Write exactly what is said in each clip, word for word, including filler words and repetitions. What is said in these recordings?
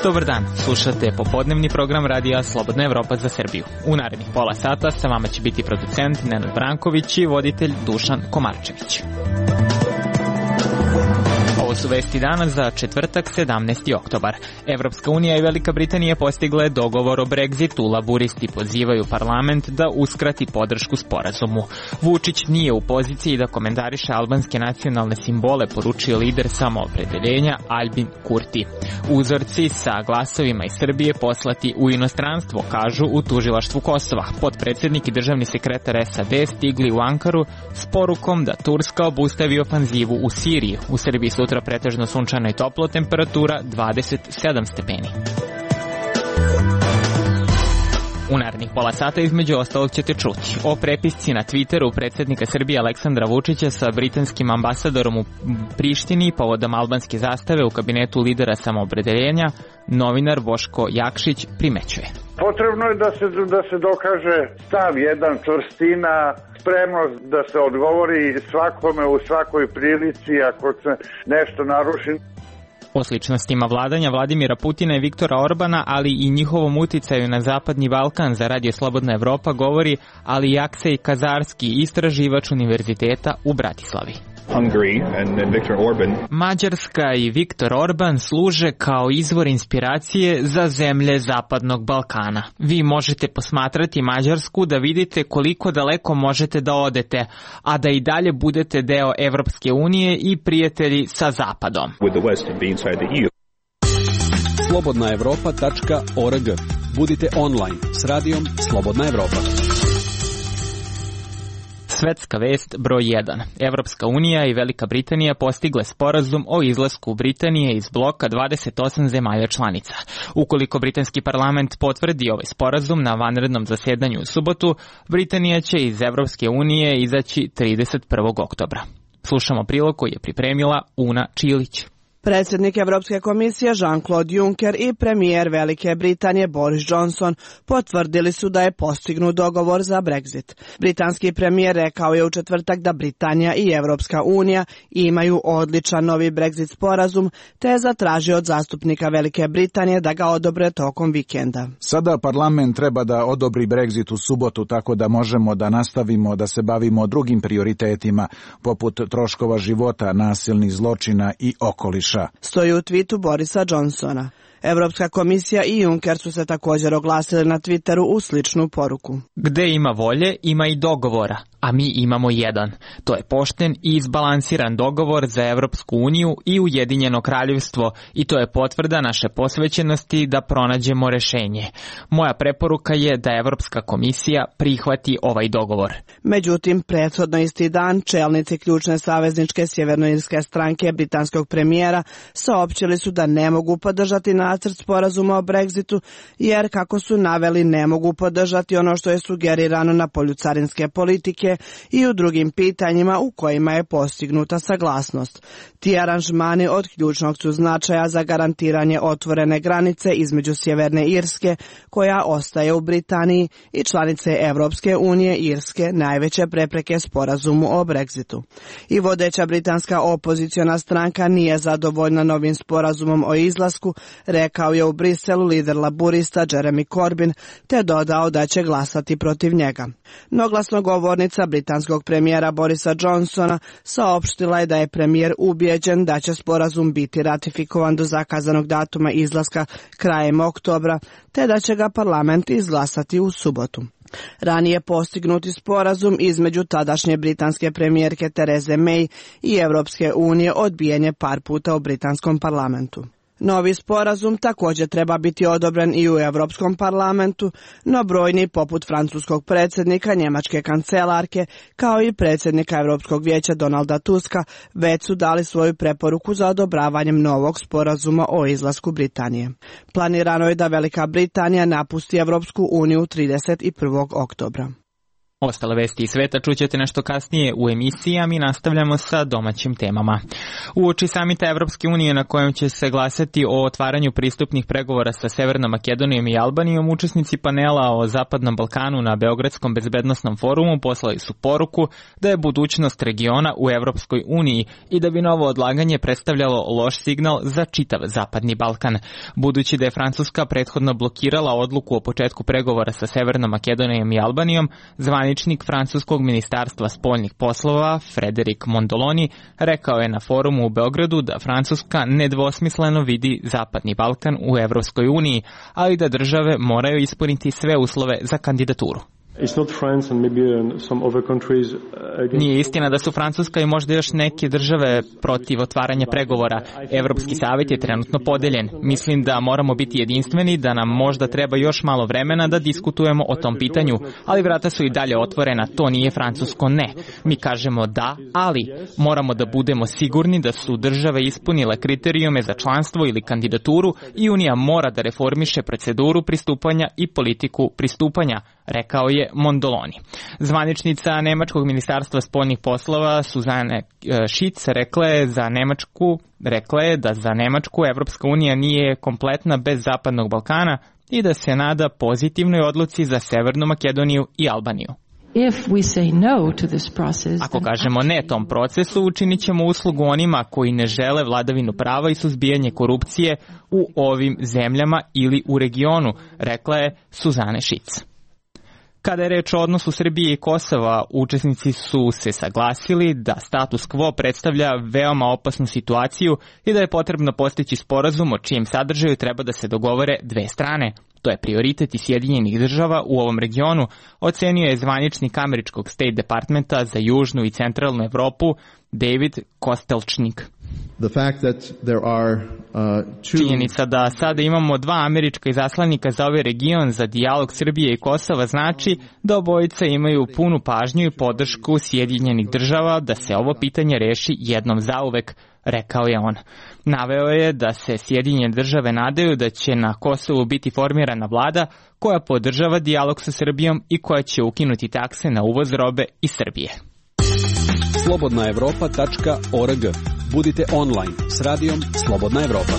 Dobar dan, slušate popodnevni program radija Slobodna Evropa za Srbiju. U narednih pola sata sa vama će biti producent Nenad Branković i voditelj Dušan Komarčević. Ovo su vesti dana za četvrtak, sedamnaesti oktobar. Evropska unija i Velika Britanija postigle dogovor o Brexitu. Laburisti pozivaju parlament da uskrati podršku sporazumu. Vučić nije u poziciji da komentariše albanske nacionalne simbole, poručio lider samoopredeljenja Albin Kurti. Uzorci sa glasovima iz Srbije poslati u inostranstvo, kažu u tužilaštvu Kosova. Potpredsednik i državni sekretar S A D stigli u Ankaru s porukom da Turska obustavi ofanzivu u Siriji. U Srbiji sutra pretežno sunčano i toplo, temperatura dvadeset sedam stepeni. U narednih pola sata između ostalog ćete čuti o prepisci na Twitteru predsjednika Srbije Aleksandra Vučića sa britanskim ambasadorom u Prištini povodom albanske zastave u kabinetu lidera samoopredeljenja. Novinar Boško Jakšić primećuje: potrebno je da se, da se dokaže stav jedan, čvrstina, spremnost da se odgovori svakome u svakoj prilici ako se nešto naruši. O sličnostima vladanja Vladimira Putina i Viktora Orbana, ali i njihovom uticaju na Zapadni Balkan za Radio Slobodna Evropa govori Alijaksej Kazarski, istraživač univerziteta u Bratislavi. Hungary and, and Viktor Orban. Mađarska i Viktor Orban služe kao izvor inspiracije za zemlje Zapadnog Balkana. Vi možete posmatrati Mađarsku da vidite koliko daleko možete da odete, a da i dalje budete deo Evropske unije i prijatelji sa Zapadom. With the West and be inside the E U. slobodna evropa tačka org. Budite online s radijom Slobodna Evropa. Svetska vest broj jedan. Evropska unija i Velika Britanija postigle sporazum o izlasku Britanije iz bloka dvadeset osam zemalja članica. Ukoliko britanski parlament potvrdi ovaj sporazum na vanrednom zasedanju u subotu, Britanija će iz Evropske unije izaći trideset prvog oktobra. Slušamo prilog koji je pripremila Una Čilić. Predsjednik Evropske komisije Jean-Claude Juncker i premijer Velike Britanije Boris Johnson potvrdili su da je postignut dogovor za Brexit. Britanski premijer rekao je u četvrtak da Britanija i Evropska unija imaju odličan novi Brexit sporazum, te je zatražio od zastupnika Velike Britanije da ga odobre tokom vikenda. Sada parlament treba da odobri Brexit u subotu, tako da možemo da nastavimo da se bavimo drugim prioritetima, poput troškova života, nasilnih zločina i okoliša. Stoji u twitu Borisa Johnsona. Evropska komisija i Juncker su se također oglasili na Twitteru u sličnu poruku. Gde ima volje, ima i dogovora, a mi imamo jedan. To je pošten i izbalansiran dogovor za Evropsku uniju i Ujedinjeno kraljevstvo i to je potvrda naše posvećenosti da pronađemo rešenje. Moja preporuka je da Evropska komisija prihvati ovaj dogovor. Međutim, prethodno isti dan čelnici ključne savezničke sjevernoirske stranke britanskog premijera saopćili su da ne mogu podržati nacrt sporazuma o Brexitu, jer kako su naveli ne mogu podržati ono što je sugerirano na polju carinske politike i u drugim pitanjima u kojima je postignuta saglasnost. Ti aranžmani od ključnog su značaja za garantiranje otvorene granice između Sjeverne Irske, koja ostaje u Britaniji, i članice Evropske unije Irske, najveće prepreke sporazumu o Brexitu. I vodeća britanska opoziciona stranka nije zadovoljna novim sporazumom o izlasku, rekao je u Briselu lider laburista Jeremy Corbyn, te dodao da će glasati protiv njega. No glasnogovornica britanskog premijera Borisa Johnsona saopštila je da je premijer ubijeđen da će sporazum biti ratifikovan do zakazanog datuma izlaska krajem oktobra, te da će ga parlament izglasati u subotu. Ranije postignuti sporazum između tadašnje britanske premijerke Therese May i Evropske unije odbijen je par puta u britanskom parlamentu. Novi sporazum također treba biti odobren i u Europskom parlamentu, no brojni poput francuskog predsjednika, njemačke kancelarke, kao i predsjednika Europskog vijeća Donalda Tuska već su dali svoju preporuku za odobravanjem novog sporazuma o izlasku Britanije. Planirano je da Velika Britanija napusti Europsku uniju trideset prvog oktobra. Ostale vesti iz sveta čućete nešto kasnije u emisiji, a mi nastavljamo sa domaćim temama. Uoči samita Evropske unije na kojem će se glasati o otvaranju pristupnih pregovora sa Severnom Makedonijom i Albanijom, učesnici panela o Zapadnom Balkanu na Beogradskom bezbednosnom forumu poslali su poruku da je budućnost regiona u Evropskoj uniji i da bi novo odlaganje predstavljalo loš signal za čitav Zapadni Balkan. Budući da je Francuska prethodno blokirala odluku o početku pregovora sa Severnom Makedonijom i Albanijom, zvaničnik francuskog ministarstva spoljnih poslova Frédéric Mondoloni rekao je na forumu u Beogradu da Francuska nedvosmisleno vidi Zapadni Balkan u Evropskoj uniji, ali da države moraju ispuniti sve uslove za kandidaturu. Nije istina da su Francuska i možda još neke države protiv otvaranja pregovora. Evropski savjet je trenutno podeljen. Mislim da moramo biti jedinstveni, da nam možda treba još malo vremena da diskutujemo o tom pitanju, ali vrata su i dalje otvorena, to nije francusko ne. Mi kažemo da, ali moramo da budemo sigurni da su države ispunile kriterijume za članstvo ili kandidaturu i Unija mora da reformiše proceduru pristupanja i politiku pristupanja, rekao je Mondoloni. Zvaničnica Nemačkog ministarstva spoljnih poslova Suzane Šitz rekla je za Nemačku, rekla je da za Nemačku Evropska unija nije kompletna bez Zapadnog Balkana i da se nada pozitivnoj odluci za Severnu Makedoniju i Albaniju. Ako kažemo ne tom procesu, učinit ćemo uslugu onima koji ne žele vladavinu prava i suzbijanje korupcije u ovim zemljama ili u regionu, rekla je Suzane Šitz. Kada je reč o odnosu Srbije i Kosova, učesnici su se saglasili da status quo predstavlja veoma opasnu situaciju i da je potrebno postići sporazum o čijem sadržaju treba da se dogovore dve strane. To je prioritet i Sjedinjenih država u ovom regionu, ocenio je zvaničnik američkog State Departmenta za južnu i centralnu Evropu David Kostelčnik. Činjenica da sada imamo dva američka izaslanika za ovaj region za dijalog Srbije i Kosova znači da obojica imaju punu pažnju i podršku Sjedinjenih država da se ovo pitanje reši jednom zauvek, rekao je on. Naveo je da se Sjedinjene države nadaju da će na Kosovu biti formirana vlada koja podržava dijalog sa Srbijom i koja će ukinuti takse na uvoz robe iz Srbije. slobodna evropa tačka org. Budite online s radijom Slobodna Evropa.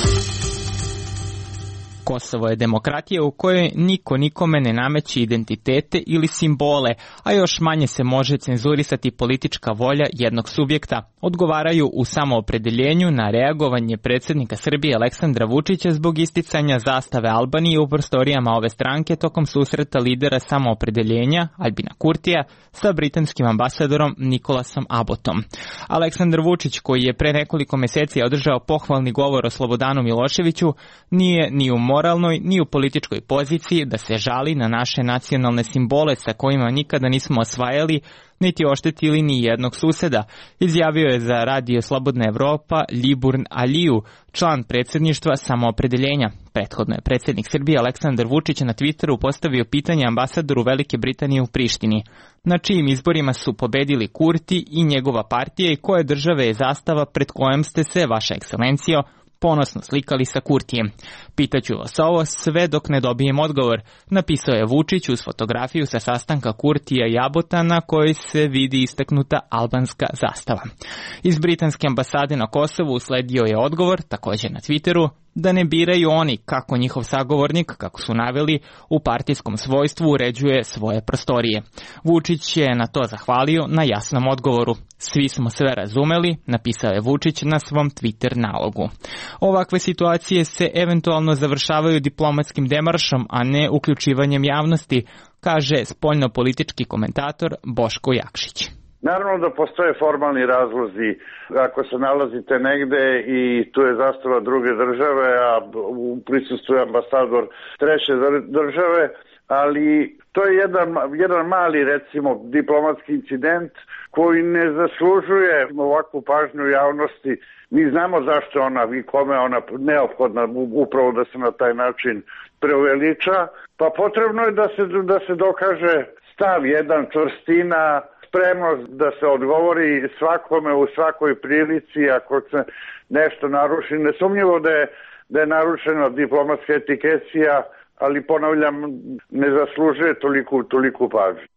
Kosovo je demokratija u kojoj niko nikome ne nameće identitete ili simbole, a još manje se može cenzurisati politička volja jednog subjekta, odgovaraju u samoopredeljenju na reagovanje predsjednika Srbije Aleksandra Vučića zbog isticanja zastave Albanije u prostorijama ove stranke tokom susreta lidera samoopredeljenja Albina Kurtija sa britanskim ambasadorom Nikolasom Abbotom. Aleksandar Vučić, koji je pre nekoliko meseci održao pohvalni govor o Slobodanu Miloševiću, nije ni u moralnoj ni u političkoj poziciji da se žali na naše nacionalne simbole sa kojima nikada nismo osvajali niti oštetili ni jednog suseda, izjavio je za radio Slobodna Evropa Liburn Aliju, član predsjedništva samoopredeljenja. Prethodno je predsjednik Srbije Aleksandar Vučić na Twitteru postavio pitanje ambasadoru Velike Britanije u Prištini. Na čijim izborima su pobedili Kurti i njegova partija i koje države je zastava pred kojom ste se, vaša ekscelencijo, ponosno slikali sa Kurtijem. Pitaću vas ovo sve dok ne dobijem odgovor, napisao je Vučić uz fotografiju sa sastanka Kurtija i Abbota na kojoj se vidi istaknuta albanska zastava. Iz britanske ambasade na Kosovu usledio je odgovor, također na Twitteru, da ne biraju oni kako njihov sagovornik, kako su naveli, u partijskom svojstvu uređuje svoje prostorije. Vučić je na to zahvalio na jasnom odgovoru. Svi smo sve razumeli, napisao je Vučić na svom Twitter nalogu. Ovakve situacije se eventualno završavaju diplomatskim demaršom, a ne uključivanjem javnosti, kaže spoljno-politički komentator Boško Jakšić. Naravno da postoje formalni razlozi ako se nalazite negde i tu je zastava druge države, a u prisustvu je ambasador treće države, ali to je jedan, jedan mali, recimo, diplomatski incident koji ne zaslužuje ovakvu pažnju javnosti. Mi znamo zašto ona i kome ona neophodna upravo da se na taj način preuveliča, pa potrebno je da se, da se dokaže stav jedan, čvrstina, spremnost da se odgovori svakome u svakoj prilici ako se nešto naruši. Nesumnjivo da je, da je narušena diplomatska etikecija, ali ponavljam, ne zaslužuje toliku, toliku pažnju.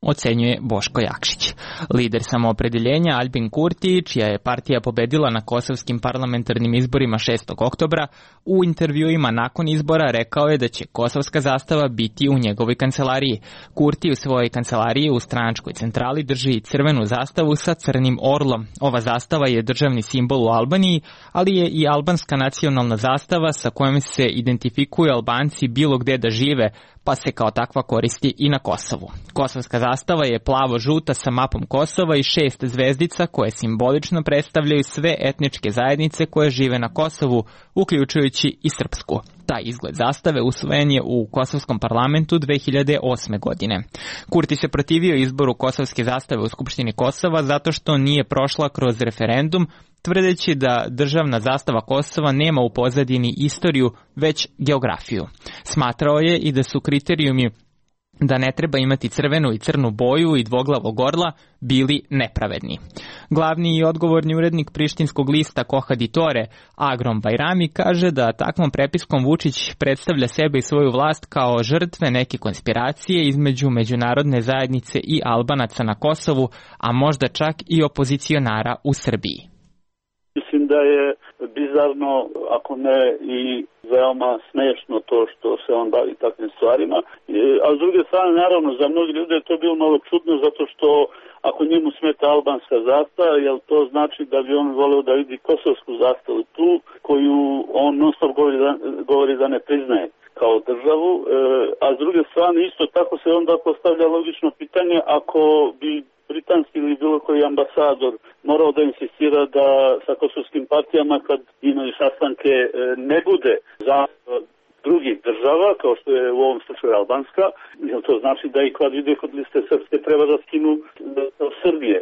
ocenjuje Boško Jakšić. Lider samoopredeljenja Albin Kurti, čija je partija pobedila na kosovskim parlamentarnim izborima šestog oktobra, u intervjuima nakon izbora rekao je da će kosovska zastava biti u njegovoj kancelariji. Kurti u svojoj kancelariji u stranačkoj centrali drži crvenu zastavu sa crnim orlom. Ova zastava je državni simbol u Albaniji, ali je i albanska nacionalna zastava sa kojom se identifikuju Albanci bilo gde da žive, pa se kao takva koristi i na Kosovu. Kosovska zastava je plavo-žuta sa mapom Kosova i šest zvezdica koje simbolično predstavljaju sve etničke zajednice koje žive na Kosovu, uključujući i srpsku. Taj izgled zastave usvojen je u kosovskom parlamentu dve hiljade osme. godine. Kurti se protivio izboru kosovske zastave u Skupštini Kosova zato što nije prošla kroz referendum, tvrdeći da državna zastava Kosova nema u pozadini istoriju, već geografiju. Smatrao je i da su kriterijumi da ne treba imati crvenu i crnu boju i dvoglavog orla bili nepravedni. Glavni i odgovorni urednik prištinskog lista Koha Ditore, Agrom Bajrami, kaže da takvom prepiskom Vučić predstavlja sebe i svoju vlast kao žrtve neke konspiracije između međunarodne zajednice i Albanaca na Kosovu, a možda čak i opozicionara u Srbiji. Mislim da je bizarno, ako ne i veoma smešno to što se on bavi takvim stvarima. A s druge strane, naravno, za mnogi ljude je to bilo malo čudno, zato što ako njemu smeta albanska zastava, jel to znači da bi on voleo da vidi kosovsku zastavu tu, koju on non stop govori da, govori da ne priznaje kao državu. A s druge strane, isto tako se onda postavlja logično pitanje, ako bi britanski ili bilo koji ambasador morao da insistira da sa kosovskim partijama kad imaju sastanke ne bude za drugih država, kao što je u ovom slučaju albanska, jer to znači da i kad ide kod liste srpske treba da skinu od Srbije.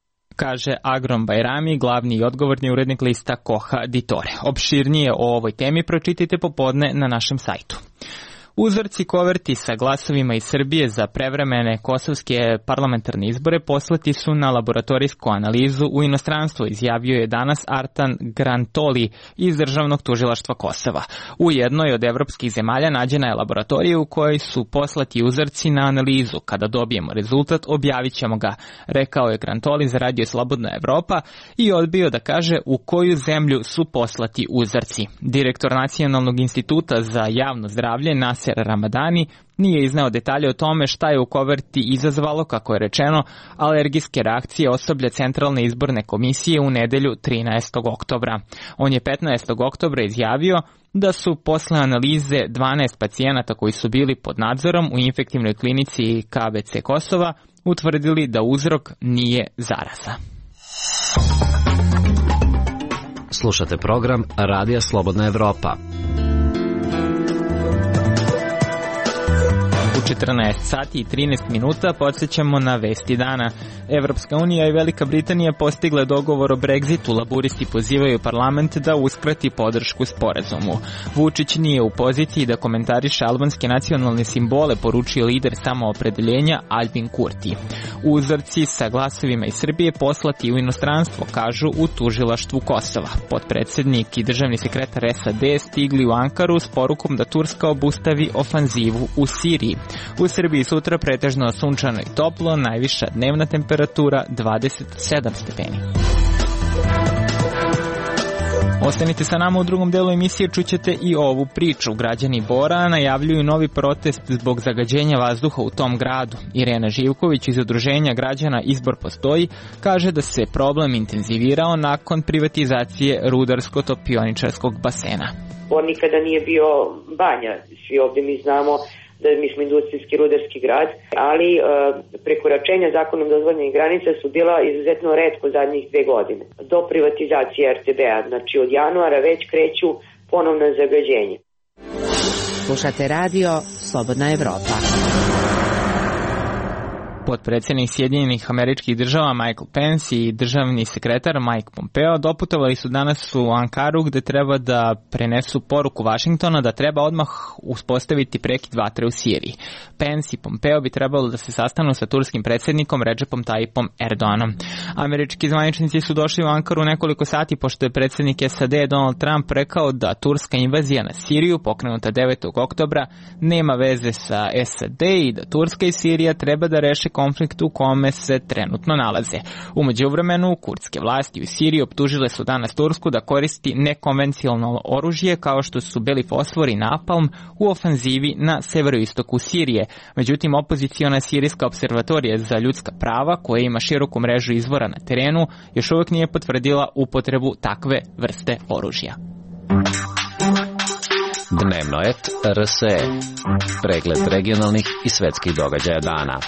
Kaže Agrom Bajrami, glavni i odgovorni urednik lista Koha Ditore. Opširnije o ovoj temi pročitajte popodne na našem sajtu. Uzorci koverti sa glasovima iz Srbije za prevremene kosovske parlamentarne izbore poslati su na laboratorijsku analizu u inostranstvo, izjavio je danas Artan Grantoli iz Državnog tužilaštva Kosova. U jednoj od evropskih zemalja nađena je laboratorija u kojoj su poslati uzorci na analizu. Kada dobijemo rezultat, objavit ćemo ga, rekao je Grantoli za Radio Slobodna Evropa i odbio da kaže u koju zemlju su poslati uzorci. Direktor Nacionalnog instituta za javno zdravlje Nasser Ramadani nije izneo detalje o tome šta je u koverti izazvalo, kako je rečeno, alergijske reakcije osoblja Centralne izborne komisije u nedelju trinaestog oktobra. On je petnaestog oktobra izjavio da su posle analize dvanaest pacijenata koji su bili pod nadzorom u infektivnoj klinici K B C Kosova utvrdili da uzrok nije zaraza. Slušate program Radija Slobodna Evropa. U četrnaest sati i trinaest minuta podsjećamo na vesti dana. Evropska unija i Velika Britanija postigle dogovor o Brexitu. Laburisti pozivaju parlament da uskrati podršku sporazumu. Vučić nije u poziciji da komentariše albanske nacionalne simbole, poručio lider samoopredeljenja Albin Kurti. Uzorci sa glasovima iz Srbije poslati u inostranstvo, kažu u tužilaštvu Kosova. Potpredsednik i državni sekretar S A D stigli u Ankaru s porukom da Turska obustavi ofanzivu u Siriji. U Srbiji sutra pretežno sunčano i toplo, najviša dnevna temperatura dvadeset sedam stepeni. Ostanite sa nama u drugom delu emisije, čućete i ovu priču. Građani Bora najavljuju novi protest zbog zagađenja vazduha u tom gradu. Irena Živković iz udruženja građana Izbor postoji kaže da se problem intenzivirao nakon privatizacije rudarsko-topioničarskog basena. On nikada nije bio banja, svi ovdje mi znamo da mi smo industrijski rudarski grad, ali e, prekoračenja zakonom dozvoljenih granica su bila izuzetno retko zadnjih dve godine. Do privatizacije R T B-a, znači od januara već kreću ponovno zagađenje. Slušate radio Slobodna Evropa. Potpredsjednik Sjedinjenih Američkih Država Michael Pence i državni sekretar Mike Pompeo doputovali su danas u Ankaru gde treba da prenesu poruku Vašingtona da treba odmah uspostaviti prekid vatre u Siriji. Pence i Pompeo bi trebalo da se sastanu sa turskim predsjednikom Recepom Tayyipom Erdoganom. Američki zvaničnici su došli u Ankaru nekoliko sati pošto je predsjednik S A D Donald Trump rekao da turska invazija na Siriju pokrenuta devetog oktobra nema veze sa S A D i da Turska i Sirija treba da reše konflikt u kome se trenutno nalaze. U međuvremenu, kurdske vlasti u Siriji optužile su danas Tursku da koristi nekonvencionalno oružje kao što su beli fosfor i napalm u ofanzivi na severoistoku Sirije. Međutim, opoziciona sirijska observatorija za ljudska prava, koja ima široku mrežu izvora na terenu, još uvijek nije potvrdila upotrebu takve vrste oružja. Dnevno et R S E. Pregled regionalnih i svetskih događaja dana.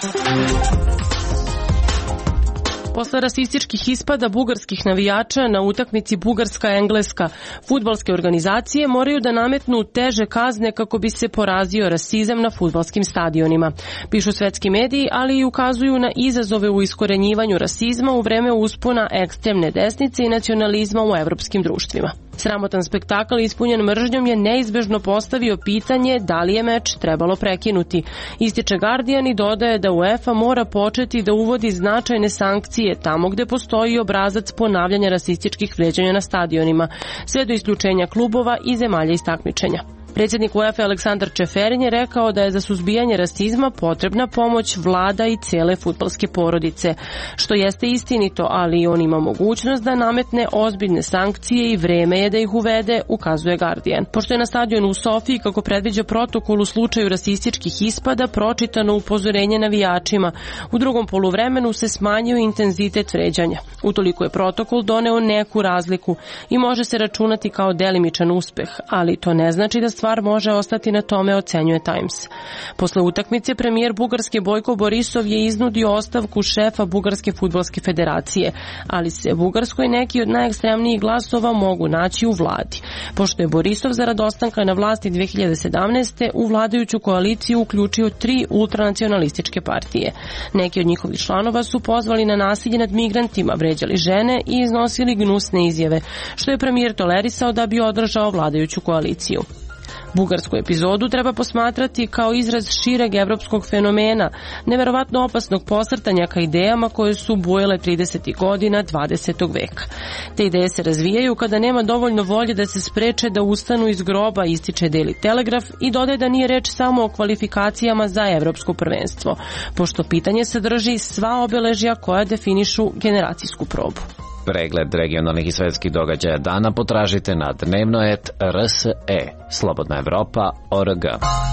Posle rasističkih ispada bugarskih navijača na utakmici Bugarska-Engleska, fudbalske organizacije moraju da nametnu teže kazne kako bi se porazio rasizam na fudbalskim stadionima. Pišu svetski mediji, ali i ukazuju na izazove u iskorenjivanju rasizma u vreme uspona ekstremne desnice i nacionalizma u evropskim društvima. Sramotan spektakl ispunjen mržnjom je neizbežno postavio pitanje da li je meč trebalo prekinuti. Ističe Guardian i dodaje da UEFA mora početi da uvodi značajne sankcije tamo gde postoji obrazac ponavljanja rasističkih vređanja na stadionima, sve do isključenja klubova i zemalja iz takmičenja. Predsjednik UEFA Aleksandar Čeferin je rekao da je za suzbijanje rasizma potrebna pomoć vlada i cele fudbalske porodice, što jeste istinito, ali on ima mogućnost da nametne ozbiljne sankcije i vreme je da ih uvede, ukazuje Guardian. Pošto je na stadionu u Sofiji, kako predviđa protokol u slučaju rasističkih ispada, pročitano upozorenje navijačima, u drugom poluvremenu se smanjio intenzitet vređanja. Utoliko je protokol doneo neku razliku i može se računati kao delimičan uspeh, ali to ne znači da stvar može ostati na tome, ocenjuje Times. Posle utakmice premijer Bugarske Bojko Borisov je iznudio ostavku šefa Bugarske fudbalske federacije, ali se Bugarskoj neki od najekstremnijih glasova mogu naći u vladi, pošto je Borisov zarad ostanka na vlasti dve hiljade sedamnaeste. u vladajuću koaliciju uključio tri ultranacionalističke partije. Neki od njihovih članova su pozvali na nasilje nad migrantima, vređali žene i iznosili gnusne izjave, što je premijer tolerisao da bi održao vladajuću koaliciju. Bugarsku epizodu treba posmatrati kao izraz šireg evropskog fenomena, neverovatno opasnog posrtanja ka idejama koje su bujale tridesetih godina dvadesetog veka. Te ideje se razvijaju kada nema dovoljno volje da se spreče da ustanu iz groba, ističe Daily Telegraph i dodaje da nije reč samo o kvalifikacijama za evropsko prvenstvo, pošto pitanje sadrži sva obeležja koja definišu generacijsku probu. Pregled regionalnih i svetskih događaja dana potražite na dnevno et R S E. Slobodna Evropa O R G.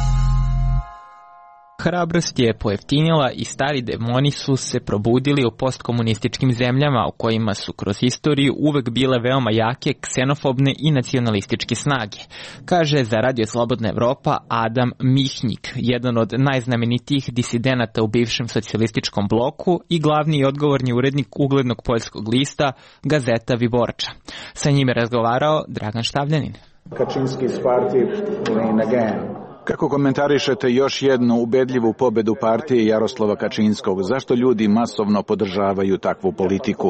Hrabrost je pojeftinila i stari demoni su se probudili u postkomunističkim zemljama u kojima su kroz istoriju uvek bile veoma jake ksenofobne i nacionalističke snage, kaže za Radio Slobodna Evropa Adam Mihnjik, jedan od najznamenitijih disidenata u bivšem socijalističkom bloku i glavni i odgovorni urednik uglednog poljskog lista Gazeta Viborča. Sa njime razgovarao Dragan Štavljanin. Kaczynski's party win again. Kako komentarišete još jednu ubedljivu pobedu partije Jaroslava Kačinskog? Zašto ljudi masovno podržavaju takvu politiku?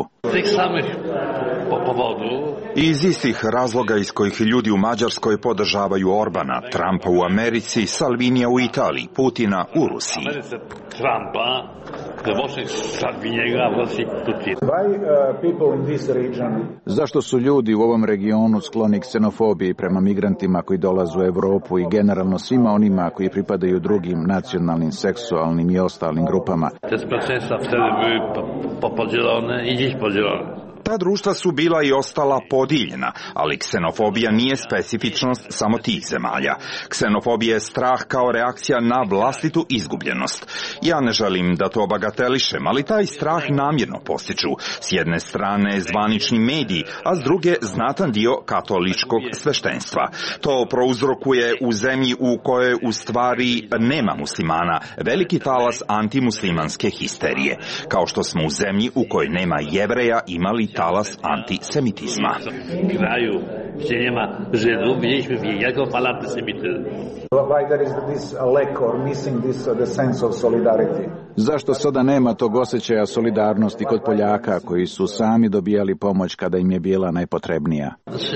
Iz istih razloga iz kojih ljudi u Mađarskoj podržavaju Orbana, Trumpa u Americi, Salvinija u Italiji, Putina u Rusiji. Zašto su ljudi u ovom regionu skloni ksenofobiji prema migrantima koji dolaze u Evropu i generalno svima onima koji pripadaju drugim nacionalnim, seksualnim i ostalim grupama? Ta društva su bila i ostala podijeljena, ali ksenofobija nije specifičnost samo tih zemalja. Ksenofobija je strah kao reakcija na vlastitu izgubljenost. Ja ne želim da to bagatelišem, ali taj strah namjerno postiču. S jedne strane zvanični mediji, a s druge znatan dio katoličkog sveštenstva. To prouzrokuje u zemlji u kojoj u stvari nema muslimana veliki talas antimuslimanske histerije, kao što smo u zemlji u kojoj nema Jevreja imali talas antisemitizma. Kraju, gdzie nie ma Żydów, mieliśmy wielką falę antysemityzmu. Why there is this lack or missing this the sense of solidarity? Zašto sada nema tog osjećaja solidarnosti kod Poljaka koji su sami dobijali pomoć kada im je bila najpotrebnija?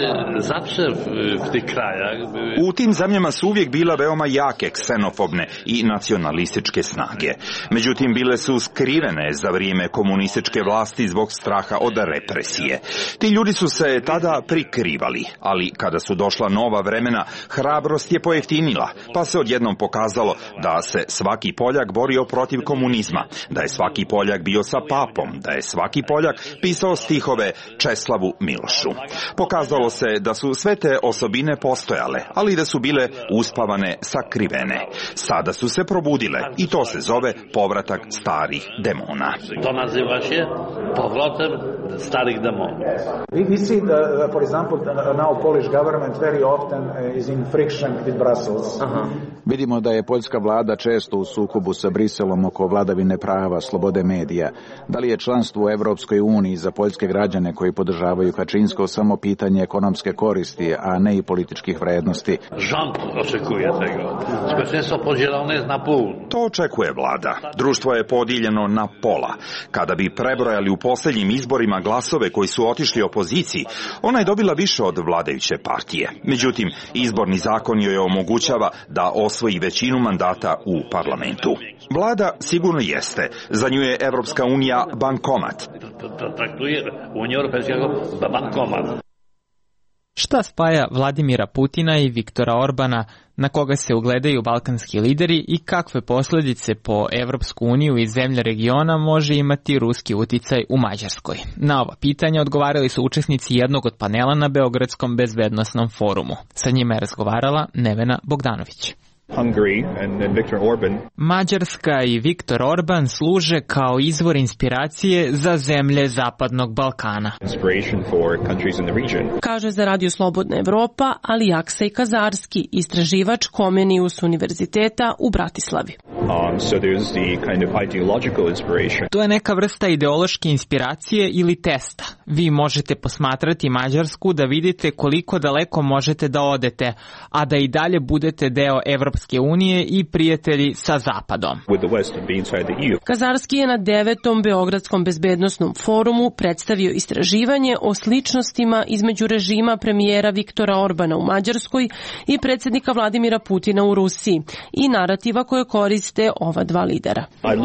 U tim zemljama su uvijek bile veoma jake ksenofobne i nacionalističke snage. Međutim, bile su skrivene za vrijeme komunističke vlasti zbog straha od represije. represije. Ti ljudi su se tada prikrivali, ali kada su došla nova vremena, hrabrost je pojeftinila, pa se odjednom pokazalo da se svaki Poljak borio protiv komunizma, da je svaki Poljak bio sa papom, da je svaki Poljak pisao stihove Česlavu Milošu. Pokazalo se da su sve te osobine postojale, ali da su bile uspavane, sakrivene. Sada su se probudile i to se zove povratak starih demona. To naziva se povratak starih demona. We see that, for example, now Polish government very often is in friction with Brussels. Aha. Vidimo da je poljska vlada često u sukobu sa Briselom oko vladavine prava, slobode medija. Da li je članstvo u Evropskoj uniji za poljske građane koji podržavaju Kačinskog samo pitanje ekonomske koristi, a ne i političkih vrednosti? Rząd očekuje tego. Społeczeństwo podzielone jest na pół. To očekuje vlada. Društvo je podijeljeno na pola. Kada bi prebrojali u posljednjim izborima glasove koji su otišli opoziciji, ona je dobila više od vladajuće partije. Međutim, izborni zakon joj omogućava da osvoji većinu mandata u parlamentu. Vlada sigurno jeste. Za nju je Evropska unija bankomat. Traktuje Uniję Europejską za bankomat. Šta spaja Vladimira Putina i Viktora Orbana, na koga se ugledaju balkanski lideri i kakve posljedice po Evropsku uniju i zemlje regiona može imati ruski uticaj u Mađarskoj? Na ova pitanja odgovarali su učesnici jednog od panela na Beogradskom bezbednosnom forumu. Sa njima je razgovarala Nevena Bogdanović. Hungary and, and Viktor Orban. Mađarska i Viktor Orban služe kao izvor inspiracije za zemlje Zapadnog Balkana. Inspiration for countries in the region. Kaže za Radio Slobodna Evropa Alijaksej Kazarski, istraživač Komenius univerziteta u Bratislavi. Um, so there's the kind of ideological inspiration. To je neka vrsta ideološke inspiracije ili testa. Vi možete posmatrati Mađarsku da vidite koliko daleko možete da odete, a da i dalje budete deo Evropske unije i prijatelji sa Zapadom. Kazarski je na devetom Beogradskom bezbednosnom forumu predstavio istraživanje o sličnostima između režima premijera Viktora Orbana u Mađarskoj i predsjednika Vladimira Putina u Rusiji i narativa koje koriste ova dva lidera.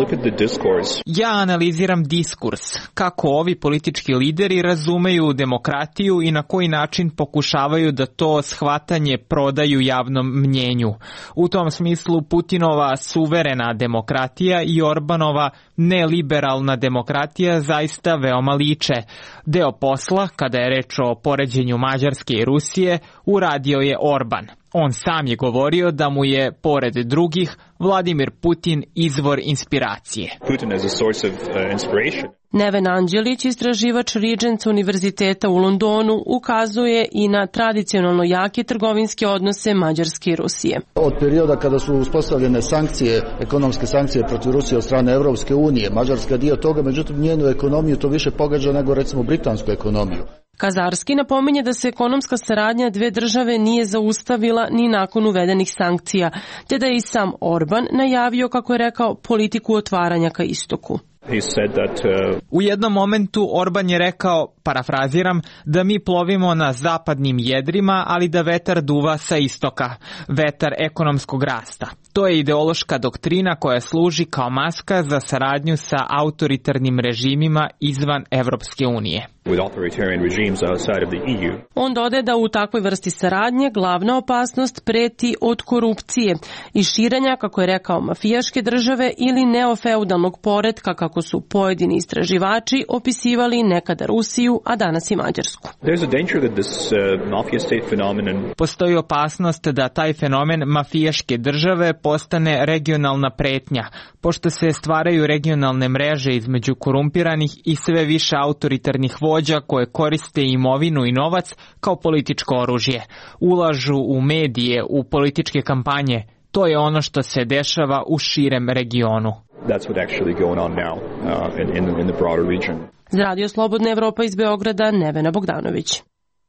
Ja analiziram diskurs, kako ovi politički lideri razumeju demokratiju i na koji način pokušavaju da to shvatanje prodaju javnom mnjenju. U tom smislu Putinova suverena demokratija i Orbanova neliberalna demokratija zaista veoma liče. Deo posla, kada je reč o poređenju Mađarske i Rusije, uradio je Orban. On sam je govorio da mu je, pored drugih, Vladimir Putin izvor inspiracije. Putin as a source of uh, inspiration. Neven Anđelić, istraživač Regents univerziteta u Londonu, ukazuje i na tradicionalno jake trgovinske odnose Mađarske i Rusije. Od perioda kada su uspostavljene sankcije, ekonomske sankcije protiv Rusije od strane Evropske unije, Mađarska je dio toga, međutim njenu ekonomiju to više pogađa nego recimo britansku ekonomiju. Kazarski napominje da se ekonomska saradnja dve države nije zaustavila ni nakon uvedenih sankcija, te da je i sam Orban najavio, kako je rekao, politiku otvaranja ka istoku. He said that, uh... U jednom momentu Orban je rekao, parafraziram, da mi plovimo na zapadnim jedrima, ali da vetar duva sa istoka, vetar ekonomskog rasta. To je ideološka doktrina koja služi kao maska za saradnju sa autoritarnim režimima izvan Evropske unije. With authoritarian regimes outside of the E U. On dodaje da u takvoj vrsti saradnje glavna opasnost preti od korupcije i širenja, kako je rekao, mafijaške države ili neofeudalnog poretka, kako su pojedini istraživači opisivali nekada Rusiju, a danas i Mađarsku. There's a danger that this uh, mafia state phenomenon. Postoji opasnost da taj fenomen mafijaške države postane regionalna pretnja, pošto se stvaraju regionalne mreže između korumpiranih i sve više autoritarnih vođa koje koriste imovinu i novac kao političko oružje. Ulažu u medije, u političke kampanje. To je ono što se dešava u širem regionu. That's what actually going on now uh, in, in, in the broader region. Za Radio Slobodna Evropa iz Beograda, Nevena Bogdanović.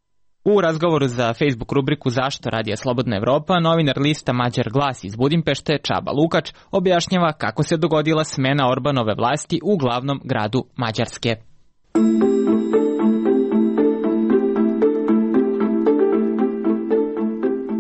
U razgovoru za Facebook rubriku Zašto Radija Slobodna Evropa, novinar lista Mađar glas iz Budimpešte, Čaba Lukač, objašnjava kako se dogodila smena Orbanove vlasti u glavnom gradu Mađarske.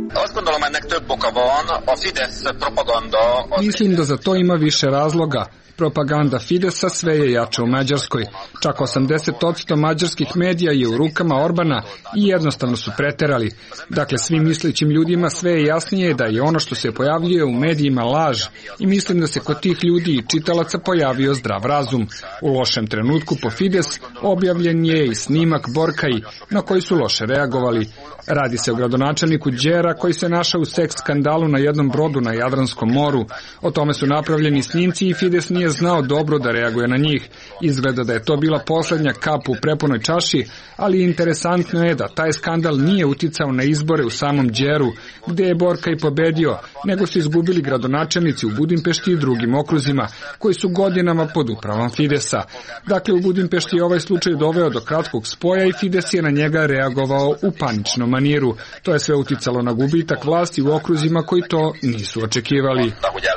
Mislim da za to ima više razloga. Propaganda Fidesa sve je jača u Mađarskoj. Čak osamdeset posto mađarskih medija je u rukama Orbana i jednostavno su preterali. Dakle, svim mislećim ljudima sve je jasnije da je ono što se pojavljuje u medijima laž i mislim da se kod tih ljudi i čitalaca pojavio zdrav razum. U lošem trenutku po Fides objavljen je i snimak Borkaj na koji su loše reagovali. Radi se o gradonačelniku Đera koji se našao u seks skandalu na jednom brodu na Jadranskom moru. O tome su napravljeni snimci i Fides nije znao dobro da reaguje na njih. Izgleda da je to bila poslednja kap u prepunoj čaši, ali interesantno je da taj skandal nije uticao na izbore u samom Đeru, gde je Borkaj pobedio, nego su izgubili gradonačelnici u Budimpešti i drugim okruzima, koji su godinama pod upravom Fidesa. Dakle, u Budimpešti je ovaj slučaj doveo do kratkog spoja i Fides je na njega reagovao u paničnom maniru. To je sve uticalo na gubitak vlasti u okruzima koji to nisu očekivali.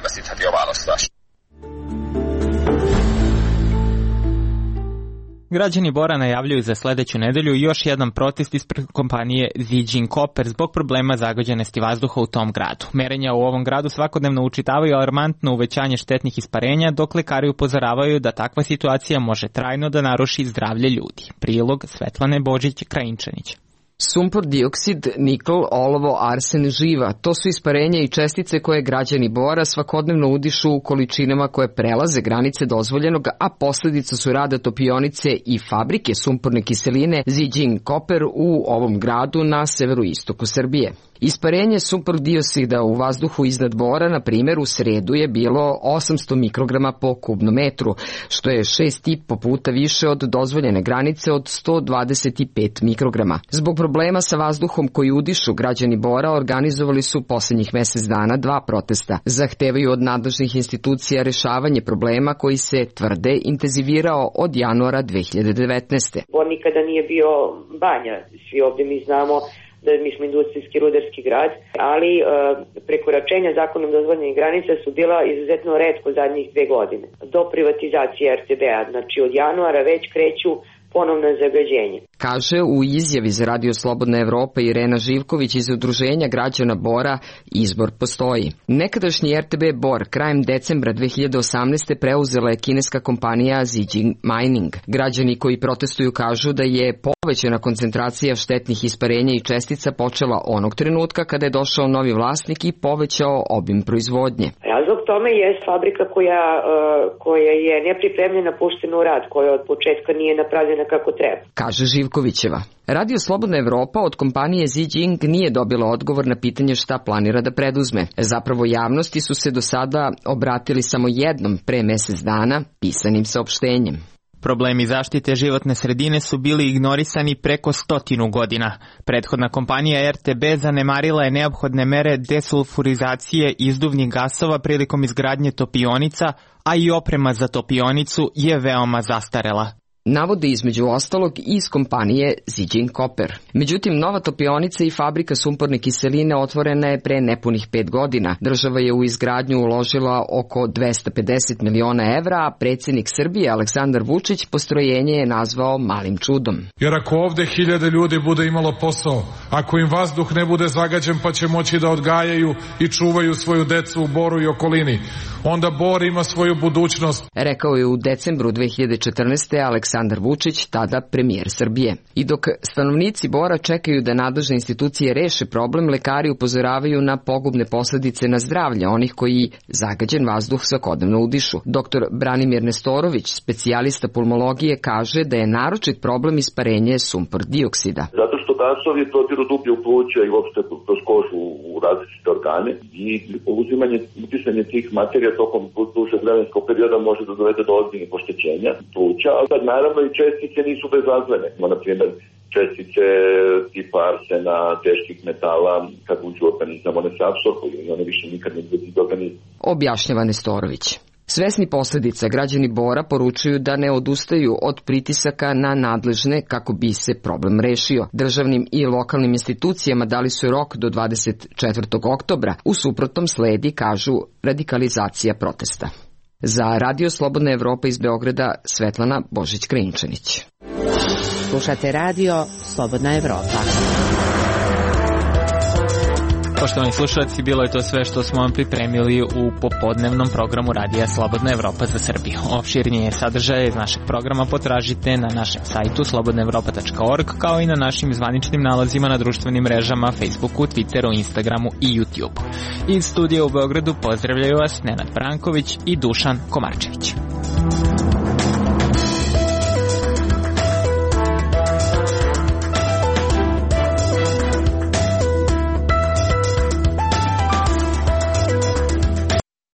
Građani Bora najavljuju za sledeću nedelju još jedan protest ispred kompanije Zijin Copper zbog problema zagađenosti vazduha u tom gradu. Merenja u ovom gradu svakodnevno učitavaju alarmantno uvećanje štetnih isparenja, dok lekari upozoravaju da takva situacija može trajno da naruši zdravlje ljudi. Prilog Svetlane Božić-Krajinčanić. Sumpor dioksid, nikl, olovo, arsen, živa, to su isparenja i čestice koje građani Bora svakodnevno udišu u količinama koje prelaze granice dozvoljenog, a posledica su rada topionice i fabrike sumporne kiseline Zijin Copper u ovom gradu na severoistoku Srbije. Isparenje sumpor dioksida u vazduhu iznad Bora, na primjer, u sredu je bilo osamsto mikrograma po kubnom metru, što je šest i po puta više od dozvoljene granice od sto dvadeset pet mikrograma. Zbog problema sa vazduhom koji udišu, građani Bora organizovali su poslednjih mesec dana dva protesta. Zahtevaju od nadležnih institucija rešavanje problema koji se, tvrde, intenzivirao od januara dve hiljade devetnaeste. Bor nikada nije bio banja, svi ovde mi znamo da mi smo industrijski rudarski grad, ali e, prekoračenja zakonom dozvoljenih granica su bila izuzetno retko zadnjih dve godine. Do privatizacije er te be-a, znači od januara već kreću ponovno zagađenje. Kaže u izjavi za Radio Slobodna Evropa Irena Živković iz Udruženja građana Bora, izbor postoji. Nekadašnji er te be Bor krajem decembra dve hiljade osamnaeste preuzela je kineska kompanija Zijin Mining. Građani koji protestuju kažu da je povećana koncentracija štetnih isparenja i čestica počela onog trenutka kada je došao novi vlasnik i povećao obim proizvodnje. Razlog tome je fabrika koja, koja je nepripremljena puštena u rad, koja od početka nije napravljena kako treba. Kaže Živkovićeva. Radio Slobodna Evropa od kompanije Zijin nije dobila odgovor na pitanje šta planira da preduzme. Zapravo javnosti su se do sada obratili samo jednom pre mesec dana pisanim saopštenjem. Problemi zaštite životne sredine su bili ignorisani preko stotinu godina. Prethodna kompanija er te be zanemarila je neophodne mere desulfurizacije izduvnih gasova prilikom izgradnje topionica, a i oprema za topionicu je veoma zastarela. Navode između ostalog iz kompanije Zijin Copper. Međutim, nova topionica i fabrika sumporne kiseline otvorena je pre nepunih pet godina. Država je u izgradnju uložila oko dvesta pedeset miliona evra, a predsjednik Srbije Aleksandar Vučić postrojenje je nazvao malim čudom. Jer ako ovde hiljade ljudi bude imalo posao, ako im vazduh ne bude zagađen pa će moći da odgajaju i čuvaju svoju decu u Boru i okolini, onda Bor ima svoju budućnost. Rekao je u decembru dve hiljade četrnaeste. Aleksandar Vučić, tada premijer Srbije. I dok stanovnici Bora čekaju da nadležne institucije reše problem, lekari upozoravaju na pogubne posledice na zdravlje onih koji zagađen vazduh svakodnevno udišu. Doktor Branimir Nestorović, specijalista pulmologije, kaže da je naročit problem isparenje sumpor dioksida. Zato što gasovi prodiru dublje u pluća i uopšte kroz kožu u različite organe i uzimanje, utisanje tih materija tokom dužeg vremenskog perioda može da dovede do ozbiljnih oštećenja pluća, a sad naravno i čestice nisu bezazlene. Na primjer, čestice tipa arsena, teških metala, kad uđu u organizam, one se apsorbuju i one više nikad ne budu iz organizma. Objašnjava Nestorović. Svesni posledica, građani Bora poručuju da ne odustaju od pritisaka na nadležne kako bi se problem rešio. Državnim i lokalnim institucijama dali su rok do dvadeset četvrtog oktobra. U suprotnom sledi, kažu, radikalizacija protesta. Za Radio Slobodna Evropa iz Beograda, Svetlana Božić-Krajinčanić. Slušate Radio Slobodna Evropa. Poštovani slušalci, bilo je to sve što smo vam pripremili u popodnevnom programu Radija Slobodna Evropa za Srbiju. Opširnije sadržaje iz našeg programa potražite na našem sajtu slobodna evropa tačka org, kao i na našim zvaničnim nalazima na društvenim mrežama Facebooku, Twitteru, Instagramu i YouTubeu. Iz studija u Beogradu pozdravljaju vas Nenad Branković i Dušan Komarčević.